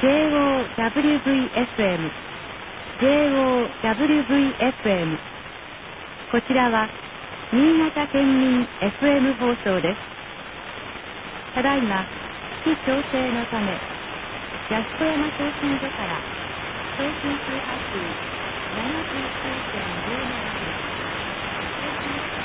JOWVFM、JOWVFM。こちらは、新潟県民 FM 放送です。ただいま、機器調整のため、安子山送信所から送信周波数 79.57 です。